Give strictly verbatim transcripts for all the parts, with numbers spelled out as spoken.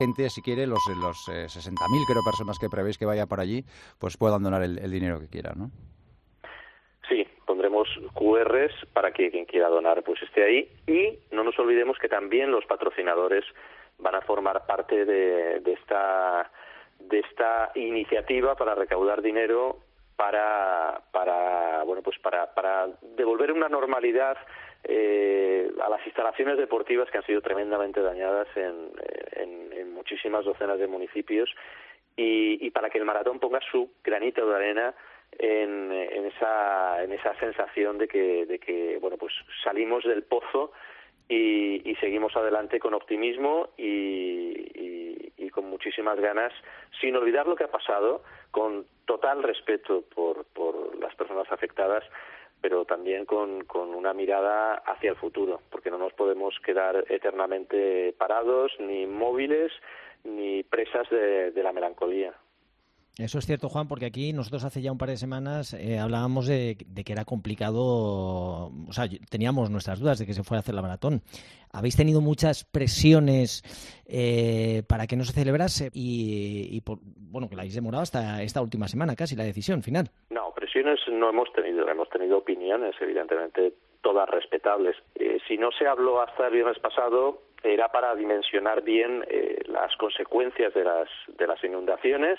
gente, si quiere, los, los eh, sesenta mil creo personas que prevéis que vaya por allí, pues puedan donar el, el dinero que quieran, ¿no? Sí, pondremos cu erres para que quien quiera donar pues esté ahí, y no nos olvidemos que también los patrocinadores van a formar parte de, de esta de esta iniciativa para recaudar dinero para para bueno pues para para devolver una normalidad eh, a las instalaciones deportivas que han sido tremendamente dañadas en, en, en muchísimas docenas de municipios, y, y para que el maratón ponga su granito de arena en, en esa en esa sensación de que de que bueno pues salimos del pozo y, y seguimos adelante con optimismo y, y, y con muchísimas ganas, sin olvidar lo que ha pasado, con total respeto por por las personas afectadas, pero también con, con una mirada hacia el futuro, porque no nos podemos quedar eternamente parados, ni móviles, ni presas de, de la melancolía. Eso es cierto, Juan, porque aquí nosotros hace ya un par de semanas eh, hablábamos de, de que era complicado, o sea, teníamos nuestras dudas de que se fuera a hacer la maratón. Habéis tenido muchas presiones eh, para que no se celebrase y, y por, bueno, que la habéis demorado hasta esta última semana casi, la decisión final. No, presiones no hemos tenido, hemos tenido opiniones, evidentemente todas respetables. Eh, si no se habló hasta el viernes pasado, era para dimensionar bien eh, las consecuencias de las de las inundaciones,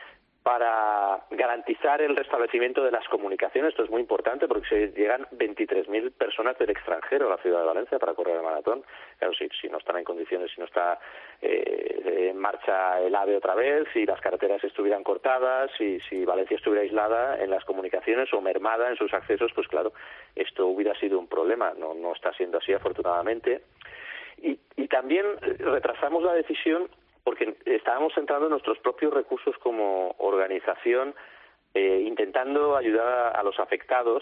para garantizar el restablecimiento de las comunicaciones. Esto es muy importante porque se llegan veintitrés mil personas del extranjero a la ciudad de Valencia para correr el maratón. Claro, si, si no están en condiciones, si no está eh, en marcha el AVE otra vez, si las carreteras estuvieran cortadas, si, si Valencia estuviera aislada en las comunicaciones o mermada en sus accesos, pues claro, esto hubiera sido un problema. No, no está siendo así, afortunadamente. Y, y también retrasamos la decisión porque estábamos centrando nuestros propios recursos como organización, eh, intentando ayudar a los afectados,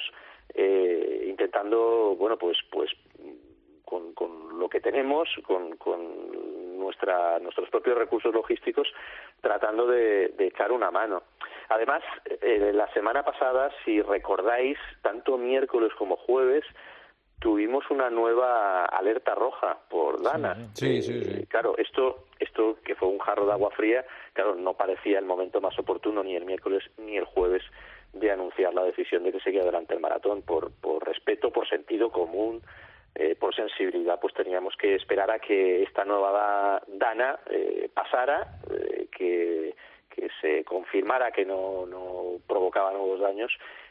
eh, intentando, bueno, pues, pues, con, con lo que tenemos, con, con nuestra, nuestros propios recursos logísticos, tratando de, de echar una mano. Además, eh, la semana pasada, si recordáis, tanto miércoles como jueves, tuvimos una nueva alerta roja por Dana. Sí, sí, sí, sí. Eh, claro, esto, esto que fue un jarro de agua fría, claro, no parecía el momento más oportuno ni el miércoles ni el jueves de anunciar la decisión de que seguía adelante el maratón. Por, por respeto, por sentido común, eh, por sensibilidad, pues teníamos que esperar a que esta nueva Dana eh, pasara, eh, que, que se confirmara que no, no provocaba nuevos daños.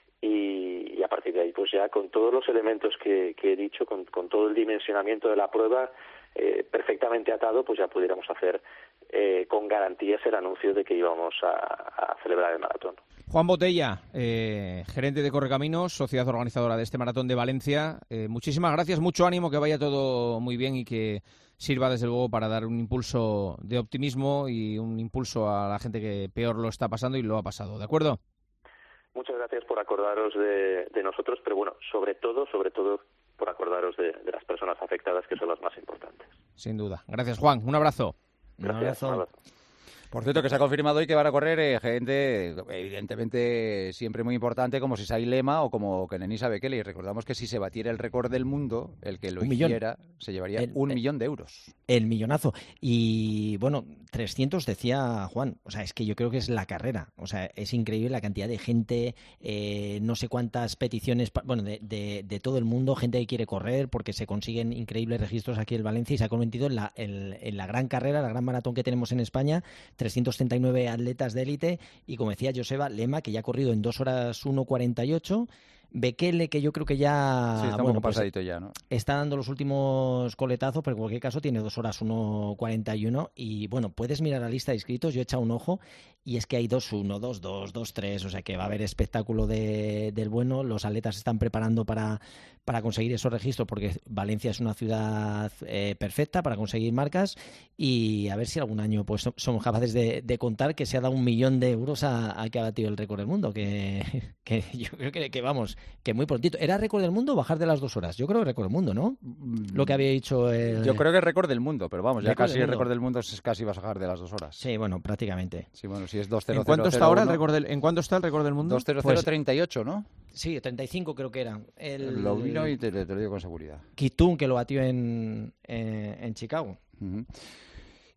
Y, y a partir de ahí, pues ya con todos los elementos que, que he dicho, con, con todo el dimensionamiento de la prueba eh, perfectamente atado, pues ya pudiéramos hacer eh, con garantías el anuncio de que íbamos a, a celebrar el maratón. Juan Botella, eh, gerente de Correcaminos, sociedad organizadora de este maratón de Valencia. Eh, muchísimas gracias, mucho ánimo, que vaya todo muy bien y que sirva desde luego para dar un impulso de optimismo y un impulso a la gente que peor lo está pasando y lo ha pasado. ¿De acuerdo? Muchas gracias por acordaros de, de nosotros, pero bueno, sobre todo, sobre todo por acordaros de, de las personas afectadas, que son las más importantes. Sin duda. Gracias, Juan. Un abrazo. Gracias, un abrazo. un abrazo. Por cierto, que se ha confirmado hoy que van a correr eh, gente, evidentemente, siempre muy importante, como Sisai Lema o como Kenenisa Bekele. Y recordamos que si se batiera el récord del mundo, el que lo un hiciera, millón. se llevaría el, un el, millón de euros. El millonazo. Y, bueno, trescientos decía Juan. O sea, es que yo creo que es la carrera. O sea, es increíble la cantidad de gente, eh, no sé cuántas peticiones, bueno, de, de, de todo el mundo, gente que quiere correr, porque se consiguen increíbles registros aquí en Valencia y se ha convertido en la, en, en la gran carrera, la gran maratón que tenemos en España, trescientos treinta y nueve atletas de élite y, como decía Joseba, Lema, que ya ha corrido en dos horas uno cuarenta y ocho, Bekele, que yo creo que ya sí, está bueno, un poco pues pasadito ya, ¿no? Está dando los últimos coletazos, pero en cualquier caso tiene dos horas uno cuarenta y uno y bueno, puedes mirar la lista de inscritos, yo he echado un ojo y es que hay dos uno, dos dos, dos tres, o sea que va a haber espectáculo de, del bueno. Los atletas se están preparando para, para conseguir esos registros porque Valencia es una ciudad eh, perfecta para conseguir marcas y a ver si algún año pues somos capaces de, de contar que se ha dado un millón de euros a, a que ha batido el récord del mundo, que, que yo creo que, que vamos, que muy prontito. ¿Era récord del mundo bajar de las dos horas? Yo creo que récord del mundo, ¿no? Lo que había dicho el... Yo creo que es récord del mundo, pero vamos, ya récord casi del el récord del mundo es casi vas a bajar de las dos horas. Sí, bueno, prácticamente. Sí, bueno, si es dos cero cero. ¿En cuánto está ahora el récord del, ¿En cuánto está el récord del mundo? dos cero cero treinta y ocho, ¿no? Sí, treinta y cinco creo que era. El... Lo vino y te, te lo digo con seguridad. Kitun, que lo batió en, en, en Chicago. Uh-huh.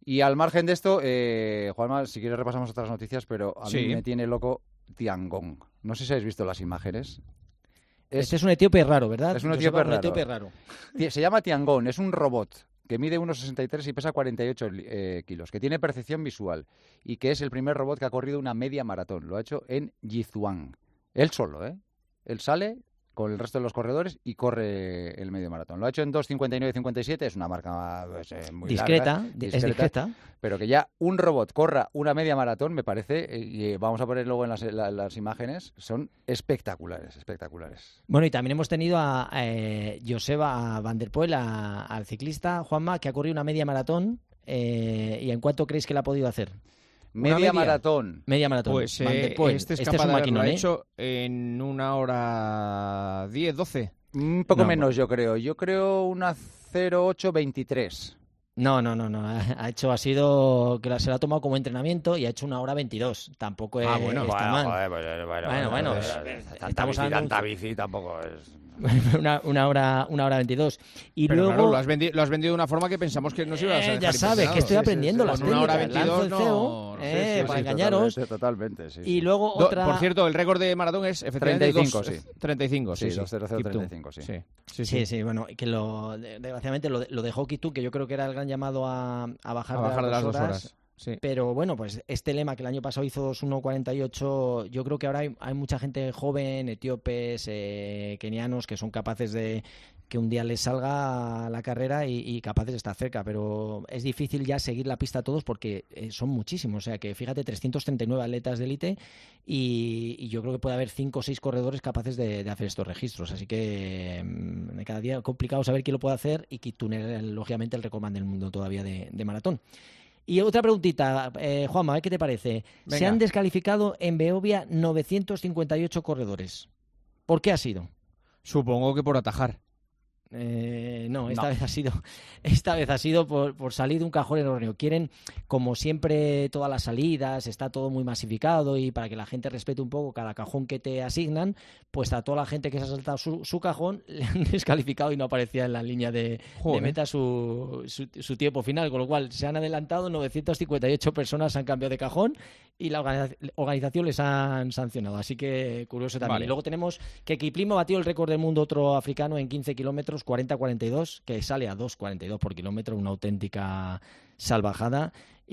Y al margen de esto, eh, Juanma, si quieres repasamos otras noticias, pero a Sí. mí me tiene loco Tiangong. No sé si habéis visto las imágenes. Es, Este es un etíope raro, ¿verdad? es un Yo etíope sepa, raro. etíope raro. se llama Tiangong, es un robot que mide uno sesenta y tres y pesa cuarenta y ocho eh, kilos, que tiene percepción visual y que es el primer robot que ha corrido una media maratón. Lo ha hecho en Yizuan. Él solo, ¿eh? Él sale con el resto de los corredores y corre el medio maratón. Lo ha hecho en dos cincuenta y nueve cincuenta y siete, es una marca pues, eh, muy Discreta, larga, di- es discreta. pero que ya un robot corra una media maratón, me parece, y eh, vamos a poner luego en las, la- las imágenes, son espectaculares, espectaculares. Bueno, y también hemos tenido a, a eh, Joseba Van der Poel, a- al ciclista Juanma, que ha corrido una media maratón. Eh, ¿Y en cuánto creéis que la ha podido hacer? Media, media? maratón. Media maratón. Pues Van der eh, Poel. este es Este capaz es un de haberlo maquinón, ¿eh? hecho en una hora diez, doce. Un poco No, menos, bueno. yo creo. Yo creo una cero ocho veintitrés. No, no, no, no. Ha ha hecho, ha sido, que la- se lo ha tomado como entrenamiento y ha hecho una hora veintidós. Tampoco es, Ah, bueno. está mal. joder, bueno, bueno, Bueno, bueno, eh, eh, tanta estamos bici, hablando- tanta bici tampoco es... una, una hora, una hora veintidós. Y Pero luego, claro, lo has, vendi- lo has vendido de una forma que pensamos que nos ibas a eh, dejar ya sabes que impresionados. estoy aprendiendo sí, las con una hora técnicas. Lanzo el veintidós C E O, no- eh, sí, sí, para sí, engañaros. Totalmente, totalmente, sí, Y sí. luego Do- otra... Por cierto, el récord de maratón es efectivamente treinta y cinco, dos- sí. treinta y cinco, sí, Sí, sí. dos cero cero Kiptum. treinta y cinco, sí. Sí, sí, Sí, sí, bueno, que lo, de- desgraciadamente lo, de- lo dejó Kiptum, que yo creo que era el gran llamado a, a bajar, A bajar de las dos horas. Sí. Pero bueno, pues este lema que el año pasado hizo dos uno cuarenta y ocho, yo creo que ahora hay, hay mucha gente joven, etíopes, eh, kenianos, que son capaces de que un día les salga la carrera y, y capaces de estar cerca, pero es difícil ya seguir la pista a todos porque eh, son muchísimos, o sea que fíjate, trescientos treinta y nueve atletas de élite y, y yo creo que puede haber cinco o seis corredores capaces de, de hacer estos registros, así que mm, cada día es complicado saber quién lo puede hacer y Kiptum es lógicamente el recordman del mundo todavía de, de maratón. Y otra preguntita, eh, Juanma, a ver qué te parece. Venga. Se han descalificado en Beovia novecientos cincuenta y ocho corredores. ¿Por qué ha sido? Supongo que por atajar. Eh, no, esta No. vez ha sido, esta vez ha sido por, por salir de un cajón erróneo. Quieren, como siempre, todas las salidas, está todo muy masificado y para que la gente respete un poco cada cajón que te asignan, pues a toda la gente que se ha saltado su, su cajón le han descalificado y no aparecía en la línea de, de Joder. meta su, su, su tiempo final, con lo cual se han adelantado novecientas cincuenta y ocho personas, se han cambiado de cajón y la organiza- organización les han sancionado. Así que curioso también. Vale. Y luego tenemos que Kiplimo batió el récord del mundo otro africano en quince kilómetros, cuarenta cuarenta y dos, que sale a dos cuarenta y dos por kilómetro, una auténtica salvajada.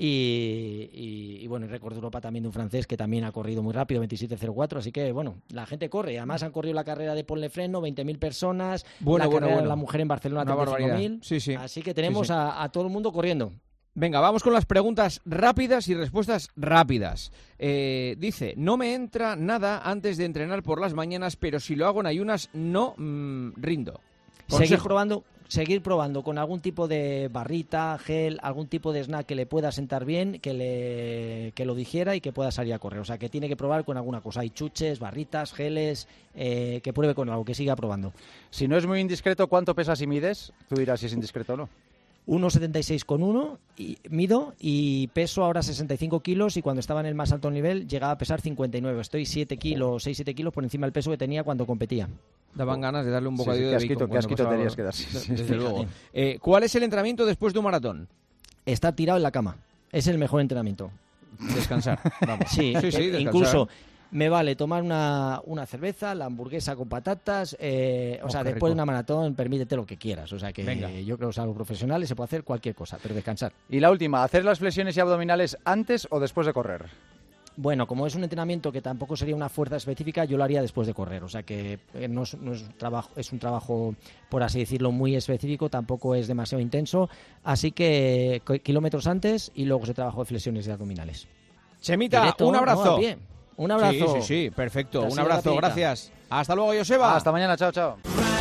Y, y, y bueno, el récord de Europa también de un francés que también ha corrido muy rápido, veintisiete cero cuatro. Así que bueno, la gente corre. Además han corrido la carrera de Ponle Freno, veinte mil personas. Bueno, la bueno, carrera bueno. de la mujer en Barcelona, Una treinta y cinco mil. barbaridad. Sí, sí. Así que tenemos Sí, sí. A, a todo el mundo corriendo. Venga, vamos con las preguntas rápidas y respuestas rápidas. Eh, dice, no me entra nada antes de entrenar por las mañanas, pero si lo hago en ayunas no mm, rindo. Seguir Consejo. probando, seguir probando con algún tipo de barrita, gel, algún tipo de snack que le pueda sentar bien, que le que lo digiera y que pueda salir a correr. O sea, que tiene que probar con alguna cosa. Hay chuches, barritas, geles, eh, que pruebe con algo, que siga probando. Si no es muy indiscreto, ¿cuánto pesas y mides? Tú dirás si es indiscreto o no. uno setenta y seis con uno y mido y peso ahora sesenta y cinco kilos y cuando estaba en el más alto nivel llegaba a pesar cincuenta y nueve. Estoy siete kilos, seis siete kilos por encima del peso que tenía cuando competía. Daban ganas de darle un Sí, sí, bocadillo qué de asquito, bacon qué cuando asquito pasaba- tenías que dar, sí, sí, Desde fíjate. luego. Eh, ¿Cuál es el entrenamiento después de un maratón? Estar tirado en la cama. Es el mejor entrenamiento. Descansar. Vamos. Sí, sí, sí, eh, descansar. incluso me vale tomar una, una cerveza, la hamburguesa con patatas, eh, o Oh, sea, qué después de rico. una maratón, permítete lo que quieras. O sea, que Venga. yo creo que es algo profesional y se puede hacer cualquier cosa, pero descansar. Y la última, ¿hacer las flexiones y abdominales antes o después de correr? Bueno, como es un entrenamiento que tampoco sería una fuerza específica, yo lo haría después de correr. O sea que eh, no es, no es, un trabajo, es un trabajo, por así decirlo, muy específico, tampoco es demasiado intenso. Así que co- kilómetros antes y luego se trabaja de flexiones y abdominales. Chemita, Directo, un no, abrazo. a pie. Un abrazo. Sí, sí, sí, perfecto. Te ha Un sido abrazo, rapidita. gracias. Hasta luego, Joseba. Hasta mañana, chao, chao.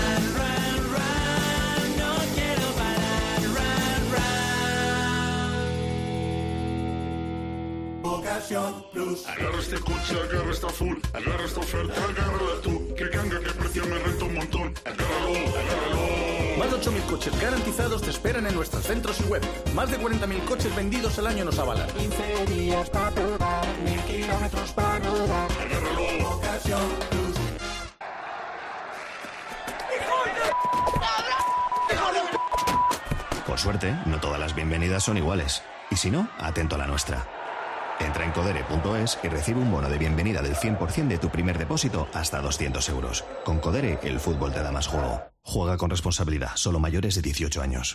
Agarra este coche, agarra esta full, agarra esta oferta, agárrala tú. Que ganga, que precio me renta un montón. Agárralo, agárralo. Más de ocho mil coches garantizados te esperan en nuestros centros y web. Más de cuarenta mil coches vendidos al año nos avalan. quince días para probar, mil kilómetros para rodar. Agárralo. Ocasión Plus. Por suerte, no todas las bienvenidas son iguales. Y si no, atento a la nuestra. Entra en codere punto es y recibe un bono de bienvenida del cien por ciento de tu primer depósito hasta doscientos euros. Con Codere, el fútbol te da más juego. Juega con responsabilidad, solo mayores de dieciocho años.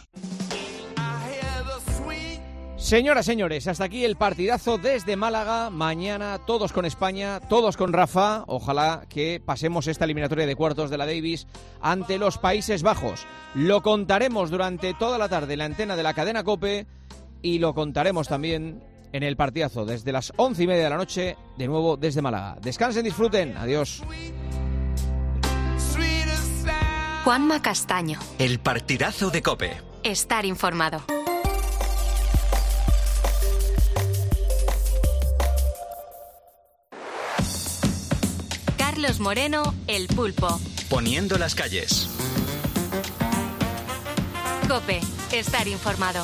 Señoras, señores, hasta aquí el partidazo desde Málaga. Mañana todos con España, todos con Rafa. Ojalá que pasemos esta eliminatoria de cuartos de la Davis ante los Países Bajos. Lo contaremos durante toda la tarde en la antena de la cadena COPE y lo contaremos también en el partidazo desde las once y media de la noche, de nuevo desde Málaga. Descansen, disfruten. Adiós. Juanma Castaño. El partidazo de COPE. Estar informado. Carlos Moreno, El Pulpo. Poniendo las calles. COPE. Estar informado.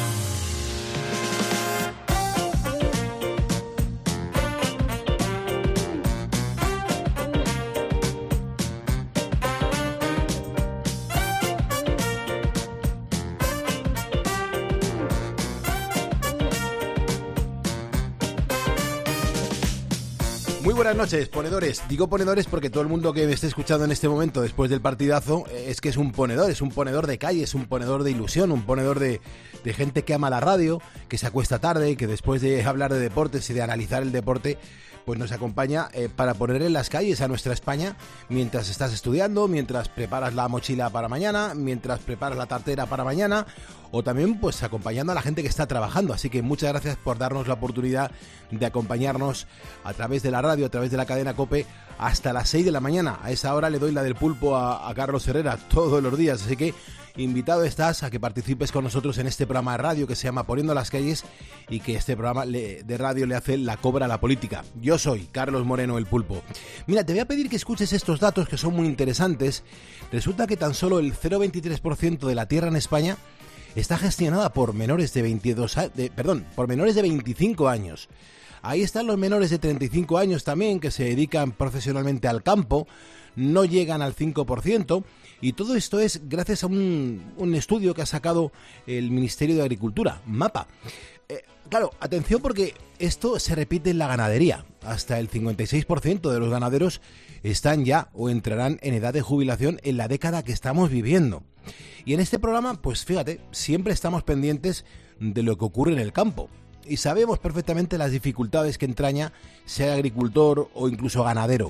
Muy buenas noches, ponedores. Digo ponedores porque todo el mundo que me esté escuchando en este momento después del partidazo es que es un ponedor, es un ponedor de calle, es un ponedor de ilusión, un ponedor de, de gente que ama la radio, que se acuesta tarde, que después de hablar de deportes y de analizar el deporte, pues nos acompaña eh, para poner en las calles a nuestra España mientras estás estudiando, mientras preparas la mochila para mañana, mientras preparas la tartera para mañana, o también pues acompañando a la gente que está trabajando. Así que muchas gracias por darnos la oportunidad de acompañarnos a través de la radio, a través de la cadena COPE, hasta las seis de la mañana. A esa hora le doy la del pulpo a, a Carlos Herrera todos los días, así que invitado estás a que participes con nosotros en este programa de radio que se llama Poniendo las calles y que este programa le, de radio le hace la cobra a la política. Yo soy Carlos Moreno, el Pulpo. Mira, te voy a pedir que escuches estos datos que son muy interesantes. Resulta que tan solo el cero coma veintitrés por ciento de la tierra en España está gestionada por menores de veintidós, de, perdón, por menores de veinticinco años. Ahí están los menores de treinta y cinco años también, que se dedican profesionalmente al campo, no llegan al cinco por ciento, y todo esto es gracias a un, un estudio que ha sacado el Ministerio de Agricultura, MAPA. Eh, claro, atención porque esto se repite en la ganadería. Hasta el cincuenta y seis por ciento de los ganaderos están ya o entrarán en edad de jubilación en la década que estamos viviendo. Y en este programa, pues fíjate, siempre estamos pendientes de lo que ocurre en el campo. Y sabemos perfectamente las dificultades que entraña ser agricultor o incluso ganadero.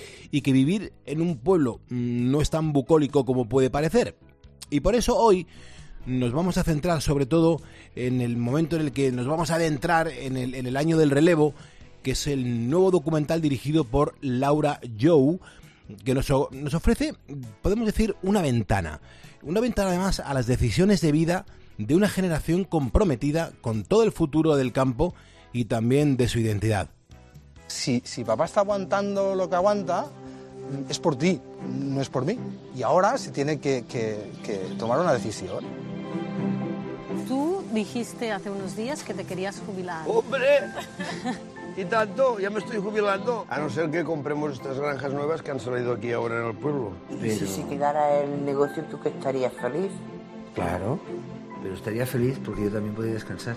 Y que vivir en un pueblo no es tan bucólico como puede parecer. Y por eso hoy nos vamos a centrar sobre todo en el momento en el que nos vamos a adentrar en el, en el año del relevo, que es el nuevo documental dirigido por Laura Jou, que nos, nos ofrece, podemos decir, una ventana. Una ventana además a las decisiones de vida de una generación comprometida con todo el futuro del campo y también de su identidad. Si, si papá está aguantando lo que aguanta, es por ti, no es por mí. Y ahora se tiene que, que, que tomar una decisión. Tú dijiste hace unos días que te querías jubilar. ¡Hombre! Y tanto, ya me estoy jubilando. A no ser que compremos estas granjas nuevas que han salido aquí ahora en el pueblo. Pero... Si se quedara el negocio, ¿tú que estarías feliz? Claro, pero estaría feliz porque yo también podría descansar.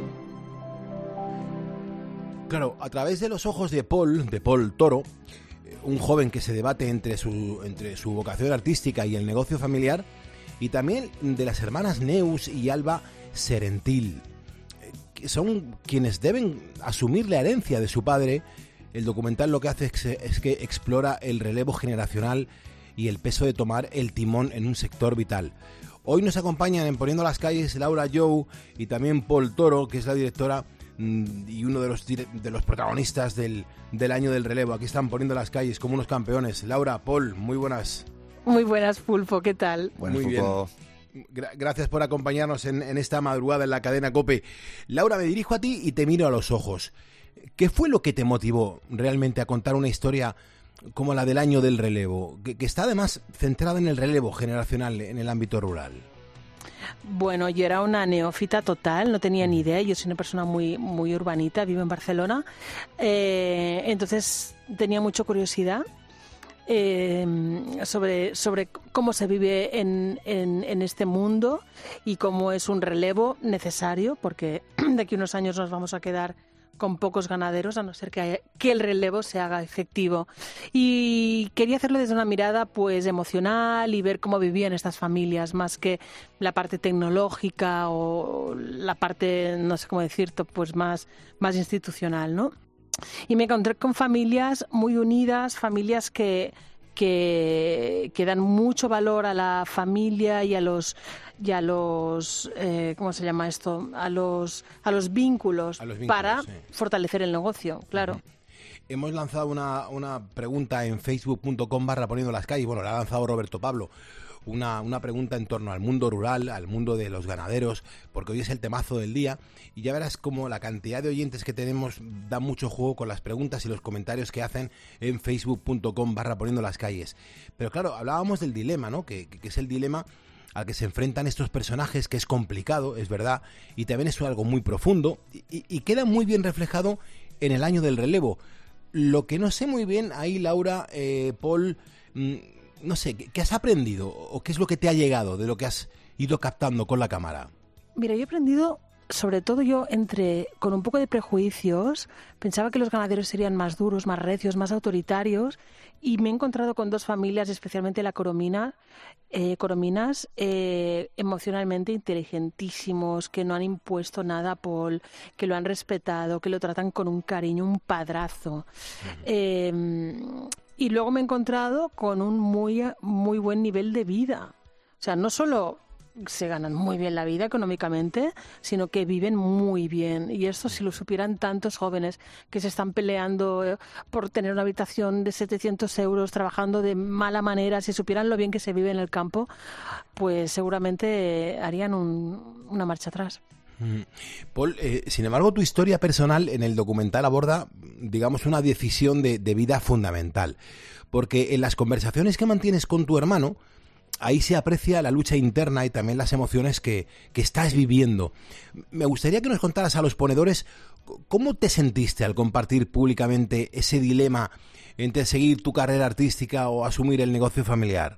Claro, a través de los ojos de Paul, de Paul Toro, un joven que se debate entre su, entre su vocación artística y el negocio familiar, y también de las hermanas Neus y Alba Serentil, que son quienes deben asumir la herencia de su padre. El documental lo que hace es que, es que explora el relevo generacional y el peso de tomar el timón en un sector vital. Hoy nos acompañan en Poniendo las calles Laura Jou y también Paul Toro, que es la directora y uno de los de los protagonistas del, del año del relevo. Aquí están poniendo las calles como unos campeones. Laura, Paul, muy buenas. Muy buenas, Pulpo, ¿qué tal? Buenas, muy Pulpo. Bien. Gra- gracias por acompañarnos en, en esta madrugada en la cadena COPE. Laura, me dirijo a ti y te miro a los ojos. ¿Qué fue lo que te motivó realmente a contar una historia como la del año del relevo, que, que está además centrada en el relevo generacional en el ámbito rural? Bueno, yo era una neófita total, no tenía ni idea. Yo soy una persona muy, muy urbanita, vivo en Barcelona. Eh, entonces tenía mucha curiosidad eh, sobre, sobre cómo se vive en, en, en este mundo y cómo es un relevo necesario, porque de aquí a unos años nos vamos a quedar con pocos ganaderos, a no ser que, haya, que el relevo se haga efectivo. Y quería hacerlo desde una mirada pues emocional y ver cómo vivían estas familias, más que la parte tecnológica o la parte, no sé cómo decirte, pues más, más institucional, ¿no? Y me encontré con familias muy unidas, familias que... Que, que dan mucho valor a la familia y a los y a los eh, ¿cómo se llama esto? A los a los vínculos, a los vínculos para sí. fortalecer el negocio, claro. Uh-huh. Hemos lanzado una, una pregunta en facebook punto com barra poniendo las calles, bueno, la ha lanzado Roberto Pablo. Una, una pregunta en torno al mundo rural, al mundo de los ganaderos, porque hoy es el temazo del día y ya verás como la cantidad de oyentes que tenemos da mucho juego con las preguntas y los comentarios que hacen en facebook punto com barra poniendo las calles. Pero claro, hablábamos del dilema, ¿no? Que, que es el dilema al que se enfrentan estos personajes, que es complicado, es verdad, y también es algo muy profundo y, y queda muy bien reflejado en el año del relevo. Lo que no sé muy bien ahí, Laura, eh, Paul... Mmm, no sé, ¿qué has aprendido o qué es lo que te ha llegado de lo que has ido captando con la cámara? Mira, yo he aprendido, sobre todo yo, entre con un poco de prejuicios, pensaba que los ganaderos serían más duros, más recios, más autoritarios, y me he encontrado con dos familias, especialmente la Coromina, eh, Corominas, eh, emocionalmente inteligentísimos, que no han impuesto nada a Paul, que lo han respetado, que lo tratan con un cariño, un padrazo. Uh-huh. Eh, Y luego me he encontrado con un muy, muy buen nivel de vida. O sea, no solo se ganan muy bien la vida económicamente, sino que viven muy bien. Y esto, si lo supieran tantos jóvenes que se están peleando por tener una habitación de setecientos euros, trabajando de mala manera, si supieran lo bien que se vive en el campo, pues seguramente harían un, una marcha atrás. Paul, eh, sin embargo, tu historia personal en el documental aborda, digamos, una decisión de, de vida fundamental, porque en las conversaciones que mantienes con tu hermano, ahí se aprecia la lucha interna y también las emociones que, que estás viviendo. Me gustaría que nos contaras a los ponedores cómo te sentiste al compartir públicamente ese dilema entre seguir tu carrera artística o asumir el negocio familiar.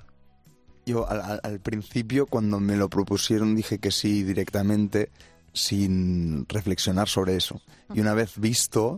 Yo al, al principio, cuando me lo propusieron, dije que sí directamente, sin reflexionar sobre eso. Y una vez visto,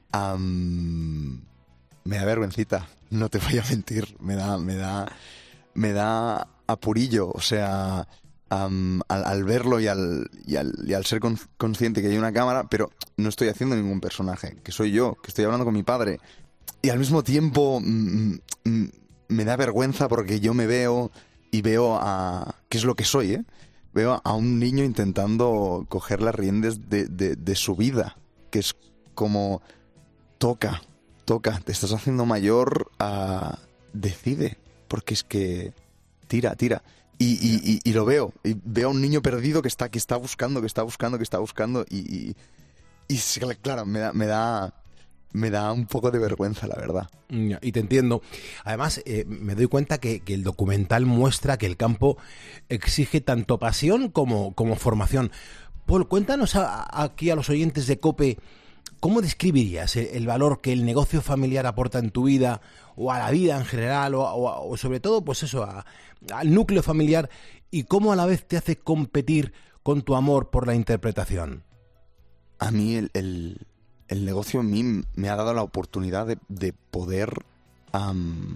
um, me da vergüencita, no te voy a mentir, me da, me da, me da apurillo, o sea, um, al, al verlo y al, y al, y al ser con, consciente que hay una cámara, pero no estoy haciendo ningún personaje, que soy yo, que estoy hablando con mi padre. Y al mismo tiempo mm, mm, me da vergüenza porque yo me veo y veo a... ¿qué es lo que soy, eh? Veo a un niño intentando coger las riendas de, de, de su vida, que es como, toca, toca, te estás haciendo mayor, uh, decide, porque es que tira, tira. Y, y, y, y lo veo, y veo a un niño perdido que está, que está buscando, que está buscando, que está buscando, y, y, y claro, me da... Me da Me da un poco de vergüenza, la verdad. Y te entiendo. Además, eh, me doy cuenta que, que el documental muestra que el campo exige tanto pasión como, como formación. Paul, cuéntanos a, a, aquí a los oyentes de COPE, ¿cómo describirías el, el valor que el negocio familiar aporta en tu vida, o a la vida en general, o, o, o sobre todo, pues eso, a, al núcleo familiar, y cómo a la vez te hace competir con tu amor por la interpretación? A mí el... el... El negocio a mí me ha dado la oportunidad de, de poder um,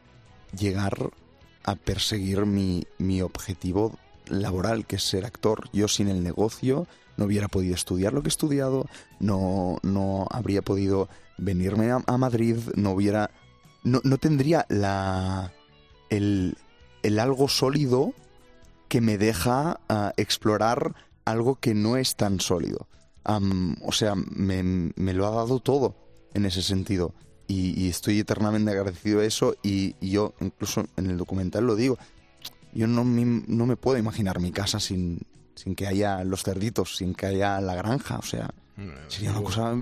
llegar a perseguir mi, mi objetivo laboral, que es ser actor. Yo sin el negocio no hubiera podido estudiar lo que he estudiado, no, no habría podido venirme a, a Madrid, no hubiera... No, no tendría la el, el algo sólido que me deja uh, explorar algo que no es tan sólido. Um, o sea, me, me lo ha dado todo en ese sentido y, y estoy eternamente agradecido a eso y, y yo incluso en el documental lo digo, yo no me, no me puedo imaginar mi casa sin, sin que haya los cerditos, sin que haya la granja, o sea, sería una cosa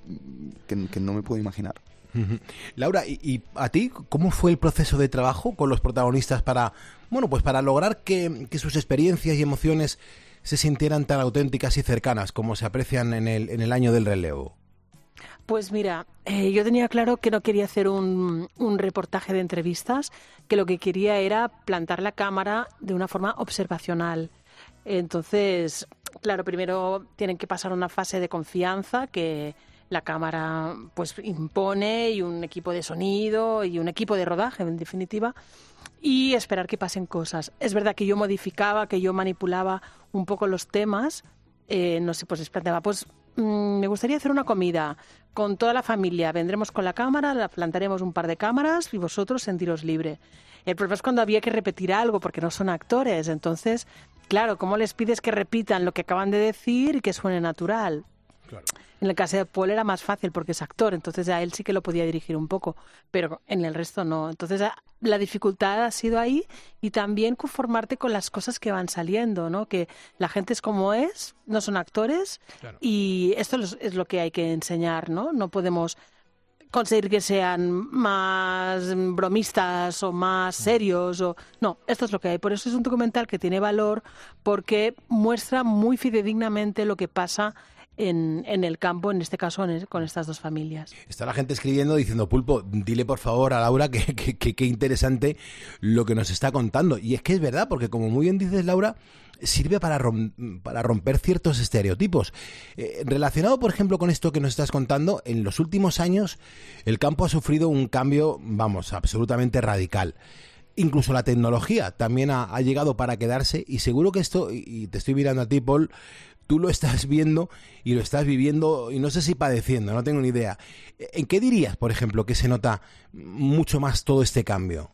que, que no me puedo imaginar. Laura, ¿y, y a ti cómo fue el proceso de trabajo con los protagonistas para, bueno, pues para lograr que, que sus experiencias y emociones se sintieran tan auténticas y cercanas como se aprecian en el, en el año del relevo? Pues mira, eh, yo tenía claro que no quería hacer un, un reportaje de entrevistas, que lo que quería era plantar la cámara de una forma observacional. Entonces, claro, primero tienen que pasar una fase de confianza que la cámara pues impone, y un equipo de sonido y un equipo de rodaje, en definitiva, y esperar que pasen cosas. Es verdad que yo modificaba, que yo manipulaba un poco los temas. Eh, no sé, pues les planteaba, pues mmm, me gustaría hacer una comida con toda la familia, vendremos con la cámara, la plantaremos un par de cámaras y vosotros sentiros libre. El problema es cuando había que repetir algo, porque no son actores. Entonces, claro, ¿cómo les pides que repitan lo que acaban de decir y que suene natural? Claro. En el caso de Paul era más fácil porque es actor, entonces a él sí que lo podía dirigir un poco, pero en el resto no. Entonces la dificultad ha sido ahí, y también conformarte con las cosas que van saliendo, ¿no? Que la gente es como es, no son actores, claro. Y esto es lo que hay que enseñar, ¿no? No podemos conseguir que sean más bromistas o más serios. O no, esto es lo que hay. Por eso es un documental que tiene valor, porque muestra muy fidedignamente lo que pasa En, en el campo, en este caso en el, con estas dos familias. Está la gente escribiendo diciendo, Pulpo, dile por favor a Laura que qué que, que interesante lo que nos está contando. Y es que es verdad, porque como muy bien dices, Laura, sirve para, rom para romper ciertos estereotipos. Eh, relacionado, por ejemplo, con esto que nos estás contando, en los últimos años el campo ha sufrido un cambio, vamos, absolutamente radical. Incluso la tecnología también ha, ha llegado para quedarse, y seguro que esto, y te estoy mirando a ti, Paul, tú lo estás viendo y lo estás viviendo, y no sé si padeciendo, no tengo ni idea. ¿En qué dirías, por ejemplo, que se nota mucho más todo este cambio?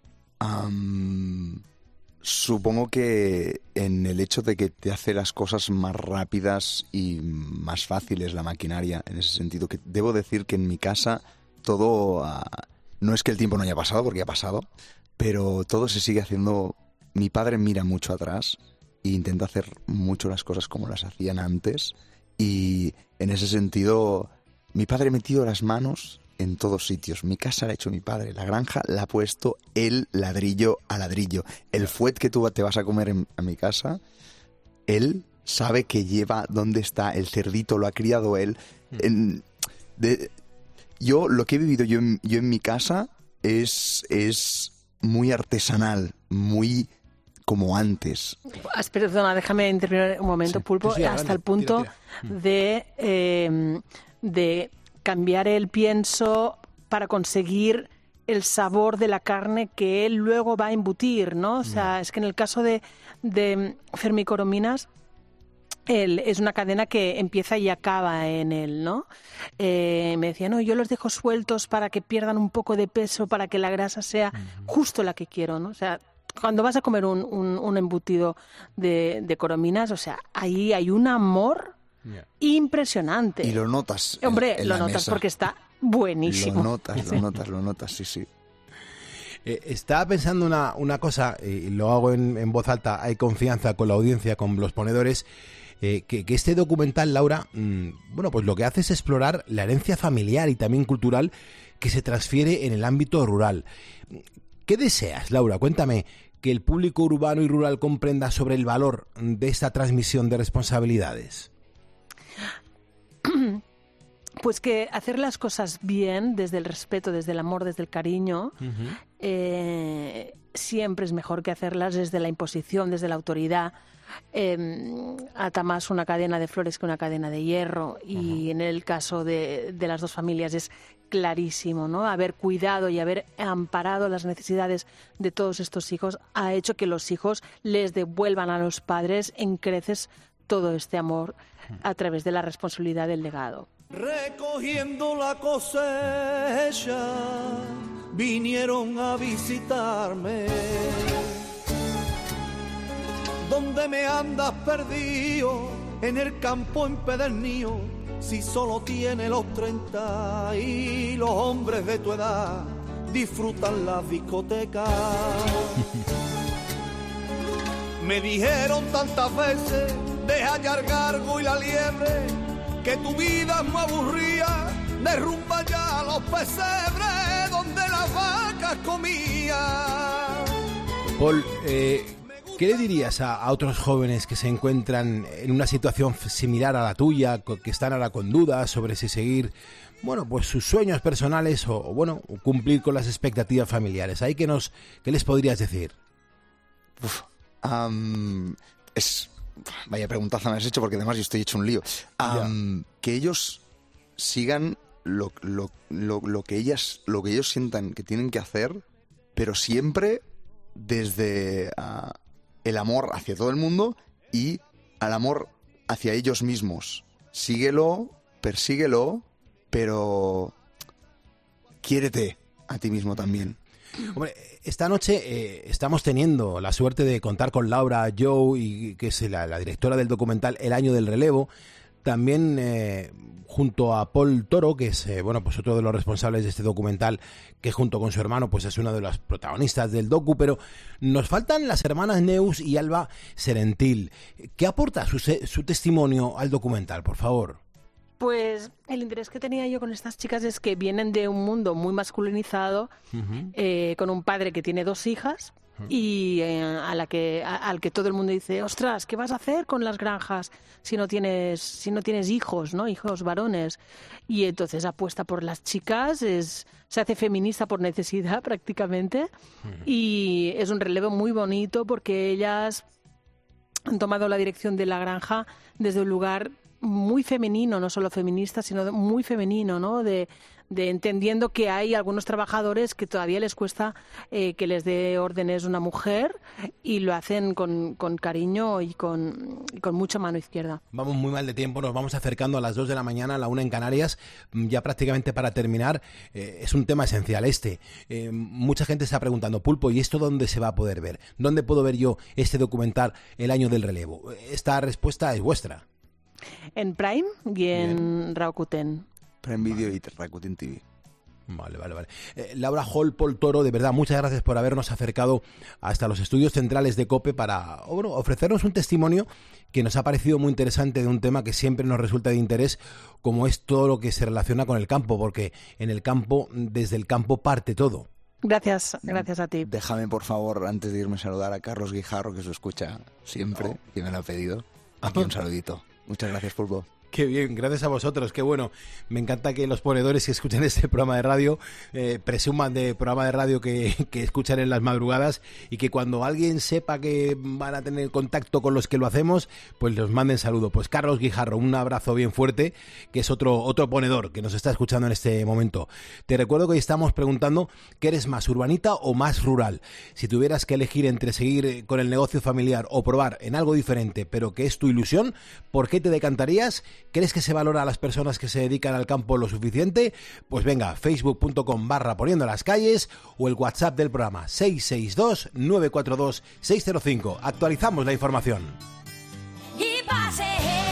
Um, supongo que en el hecho de que te hace las cosas más rápidas y más fáciles la maquinaria, en ese sentido, que debo decir que en mi casa todo, uh, no es que el tiempo no haya pasado, porque ha pasado, pero todo se sigue haciendo. Mi padre mira mucho atrás e intenta hacer mucho las cosas como las hacían antes, y en ese sentido mi padre ha metido las manos en todos sitios. Mi casa la ha hecho mi padre, la granja la ha puesto él ladrillo a ladrillo. El fuet que tú te vas a comer en, a mi casa, él sabe que lleva dónde está, el cerdito lo ha criado él. En, de, yo lo que he vivido yo en, yo en mi casa es, es muy artesanal, muy como antes. Perdona, déjame intervenir un momento, sí, Pulpo, sí, sí, hasta el punto tira, tira. de eh, de cambiar el pienso para conseguir el sabor de la carne que él luego va a embutir, ¿no? O sea, mm. es que en el caso de, de Fermicorominas, él es una cadena que empieza y acaba en él, ¿no? Eh, me decía, no, yo los dejo sueltos para que pierdan un poco de peso, para que la grasa sea mm. justo la que quiero, ¿no? O sea, cuando vas a comer un, un, un embutido de, de corominas, o sea, ahí hay un amor yeah. impresionante. Y lo notas. Hombre, en, en lo la notas mesa. porque está buenísimo. Lo notas, sí. lo notas, lo notas, sí, sí. Eh, estaba pensando una, una cosa, y lo hago en, en voz alta, hay confianza con la audiencia, con los ponedores, eh, que, que este documental, Laura, mmm, bueno, pues lo que hace es explorar la herencia familiar y también cultural que se transfiere en el ámbito rural. ¿Qué deseas, Laura? Cuéntame, que el público urbano y rural comprenda sobre el valor de esta transmisión de responsabilidades. Pues que hacer las cosas bien, desde el respeto, desde el amor, desde el cariño, uh-huh. eh, siempre es mejor que hacerlas desde la imposición, desde la autoridad. Eh, ata más una cadena de flores que una cadena de hierro, y uh-huh. en el caso de, de las dos familias es clarísimo, ¿no? Haber cuidado y haber amparado las necesidades de todos estos hijos ha hecho que los hijos les devuelvan a los padres en creces todo este amor a través de la responsabilidad del legado. Recogiendo la cosecha, vinieron a visitarme. ¿Dónde me andas perdido? En el campo empedernido, si solo tiene los treinta y los hombres de tu edad disfrutan las discotecas. Me dijeron tantas veces, deja ya el gargo y la liebre, que tu vida es muy aburrida, derrumba ya los pesebres donde las vacas comían. Paul, eh, ¿qué le dirías a, a otros jóvenes que se encuentran en una situación similar a la tuya, que están ahora con dudas sobre si seguir, bueno, pues sus sueños personales o, o bueno, cumplir con las expectativas familiares? ¿Ahí qué nos, qué les podrías decir? Uf, um, es vaya preguntaza me has hecho, porque además yo estoy hecho un lío. Um, que ellos sigan lo, lo, lo, lo que ellas, lo que ellos sientan que tienen que hacer, pero siempre desde uh, el amor hacia todo el mundo y al amor hacia ellos mismos. Síguelo, persíguelo, pero quiérete a ti mismo también. Hombre, esta noche eh, estamos teniendo la suerte de contar con Laura Joe, y, que es la, la directora del documental El Año del Relevo. También eh, junto a Paul Toro, que es eh, bueno, pues otro de los responsables de este documental, que junto con su hermano pues es uno de los protagonistas del docu. Pero nos faltan las hermanas Neus y Alba Serentil. ¿Qué aporta su, su testimonio al documental, por favor? Pues el interés que tenía yo con estas chicas es que vienen de un mundo muy masculinizado, uh-huh. eh, con un padre que tiene dos hijas, uh-huh. y eh, a la que, a, al que todo el mundo dice, ostras, ¿qué vas a hacer con las granjas si no tienes, si no tienes hijos, ¿no? Hijos varones. Y entonces apuesta por las chicas, es, se hace feminista por necesidad prácticamente, uh-huh. y es un relevo muy bonito porque ellas han tomado la dirección de la granja desde un lugar muy femenino, no solo feminista, sino muy femenino, ¿no? De, de entendiendo que hay algunos trabajadores que todavía les cuesta eh, que les dé órdenes una mujer, y lo hacen con, con cariño y con, y con mucha mano izquierda. Vamos muy mal de tiempo, nos vamos acercando a las dos de la mañana, a la una en Canarias. Ya prácticamente para terminar, eh, es un tema esencial este. Eh, mucha gente está preguntando, Pulpo, ¿y esto dónde se va a poder ver? ¿Dónde puedo ver yo este documental El Año del Relevo? Esta respuesta es vuestra. En Prime y en Bien. Rakuten. Prime Video y Rakuten T V. Vale, vale, vale. Eh, Laura Hall, Paul Toro, de verdad, muchas gracias por habernos acercado hasta los estudios centrales de COPE para bueno, ofrecernos un testimonio que nos ha parecido muy interesante de un tema que siempre nos resulta de interés, como es todo lo que se relaciona con el campo, porque en el campo, desde el campo parte todo. Gracias, gracias a ti. Déjame, por favor, antes de irme, saludar a Carlos Guijarro, que se escucha siempre, oh. que me lo ha pedido. Aquí un saludito. Muchas gracias, Pulpo. Qué bien, gracias a vosotros, qué bueno. Me encanta que los ponedores que escuchan este programa de radio eh, presuman de programa de radio que, que escuchan en las madrugadas, y que cuando alguien sepa que van a tener contacto con los que lo hacemos, pues los manden saludo. Pues Carlos Guijarro, un abrazo bien fuerte, que es otro, otro ponedor que nos está escuchando en este momento. Te recuerdo que hoy estamos preguntando ¿qué eres más, urbanita o más rural? Si tuvieras que elegir entre seguir con el negocio familiar o probar en algo diferente, pero que es tu ilusión, ¿por qué te decantarías? ¿Crees que se valora a las personas que se dedican al campo lo suficiente? Pues venga, facebook punto com barra poniendo las calles, o el WhatsApp del programa seis seis dos, nueve cuatro dos, seis cero cinco. Actualizamos la información. Y pase.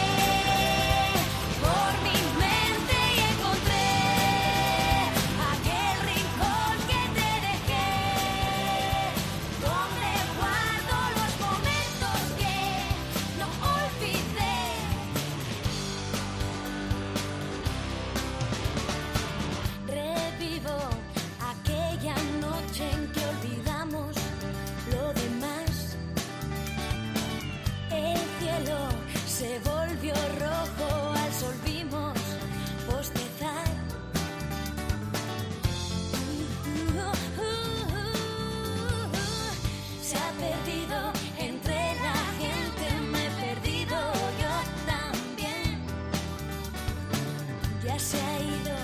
Se volvió rojo, al sol vimos bostezar. Se ha perdido entre la gente, me he perdido yo también. Ya se ha ido